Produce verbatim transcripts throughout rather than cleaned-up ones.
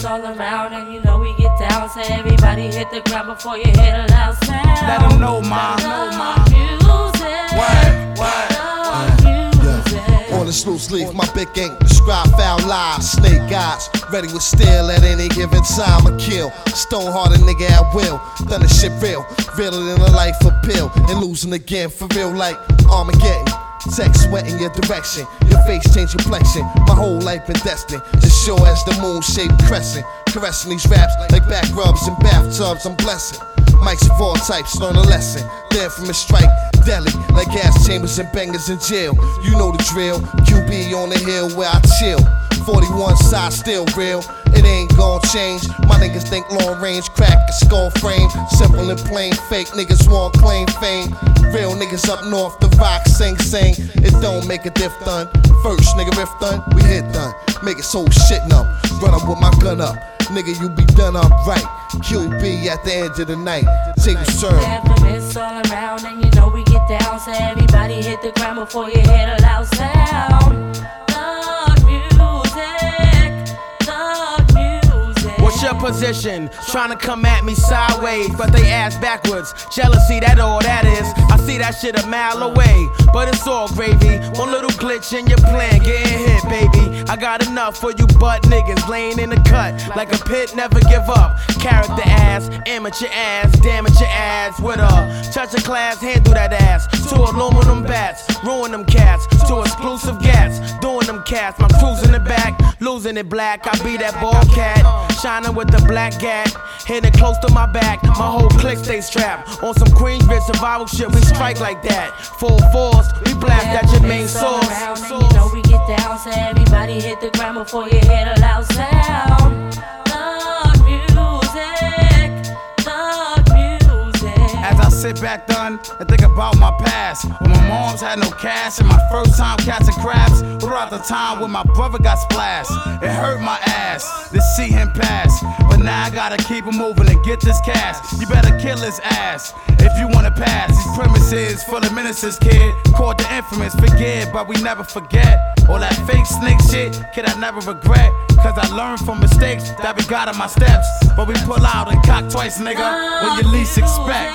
all around, and you know we get down. So everybody hit the ground before you hear the loud sound. Let them know, ma, know, ma. Music. What, what? On this loose leaf, my big ink describe foul lies. Snake eyes, ready with steel at any given time. I kill, stone hearted nigga at will. Done this shit real, realer than a life appeal. And losing again for real like Armageddon. Text sweating your direction, your face change complexion. My whole life been destined, as sure as the moon shaped crescent. Caressing these raps like back rubs and bathtubs, I'm blessing. Mics of all types, learn a lesson. Then from a strike, deli, like gas chambers and bangers in jail. You know the drill, Q B on the hill where I chill. forty-one side still real, it ain't gon' change. My niggas think long range, crack a skull frame. Simple and plain, fake niggas want claim fame. Real niggas up north, the rock sing sing. It don't make a diff done. First nigga riff done, we hit done. Make it so shit numb, run up with my gun up. Nigga, you be done up right. Q B at the end of the night. Table serve. It's all around, and you know we get down. So everybody hit the ground before you hear the loud sound. Thug music, thug music. What's your position? Trying to come at me sideways, but they ass backwards. Jealousy, that all that is. I see that shit a mile away, but it's all gravy. One little glitch in your plan, getting hit, baby. I got enough for you butt niggas laying in the cut like a pit, never give up. Character ass, amateur ass, damage your ass with a touch of class, handle that ass. To aluminum bats, ruin them cats. To exclusive gats, doing them cats. My crew's in the back, losing it black. I be that ball cat, shining with the black gat, hitting close to my back. My whole clique stay strapped on some Queensbridge survival shit. We strike like that, full force. We blast at your main source. You know we get down, so everybody hit the ground before you hear the loud sound. Thug music, thug music. As I sit back done and think about my past, when my moms had no cash and my first time catching crabs, throughout the time when my brother got splashed, it hurt my ass to see him pass. But now I gotta keep him moving and get this cash. You better kill his ass if you wanna pass. These premises full of menaces, kid. Called the infamous, forget, but we never forget. All that fake snake shit, kid, I never regret. Cause I learned from mistakes that we got on my steps. But we pull out and cock twice, nigga, when you least expect.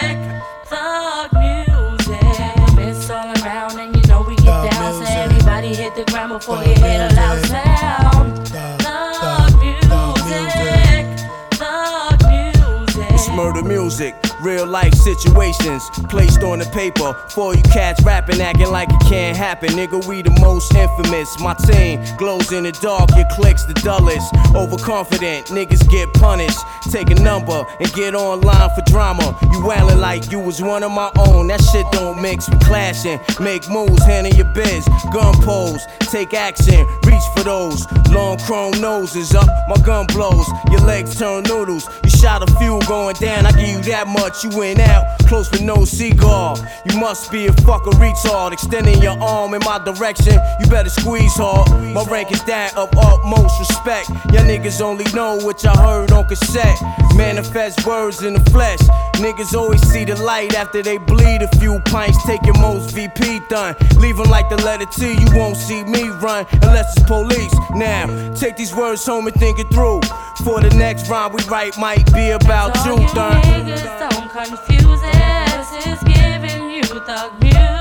Thug music, it's all around, and you know we get Thug down. music. So everybody hit the ground before Thug you hear the loud music. sound. Thug, Thug thug, music, thug thug music. It's murder music, real life situations placed on the paper. For you cats rapping, acting like it can't happen. Nigga, we the most infamous. My team glows in the dark, your click's the dullest. Overconfident, niggas get punished. Take a number and get online for drama. You wailing like you was one of my own. That shit don't mix, we clashing. Make moves, handle your biz. Gun pose, take action, reach for those. Long chrome noses up, my gun blows. Your legs turn noodles. You shot a few going down, I give you that much. You went out, close with no cigar. You must be a fucking retard. Extending your arm in my direction, you better squeeze hard. My rank is that of utmost respect. Y'all niggas only know what y'all heard on cassette. Manifest words in the flesh. Niggas always see the light after they bleed a few pints. Take your most V P done. Leave 'em like the letter T, you won't see me run unless it's police. Now, take these words home and think it through. For the next rhyme we write might be about So you, you done. niggas don't confuse us, it's giving you thug music.